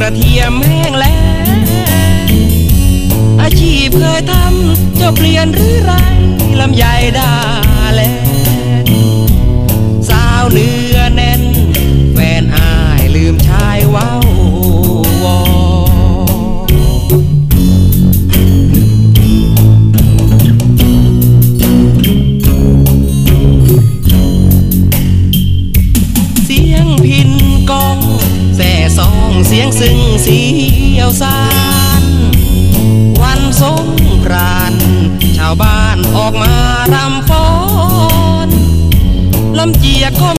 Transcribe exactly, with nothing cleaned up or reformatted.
ระเทียมแห้งแล้วอาชีพเคยทำจะเปลี่ยนหรือไรลำไยดาแลสาวเนื้อแน่นแฟนอายลืมชายเว้าวอเสียงพินกองแส่ซองเสียงซึ้งเสียวสานวันสงกรานต์ชาวบ้านออกมารำฟ้อนลำเจียก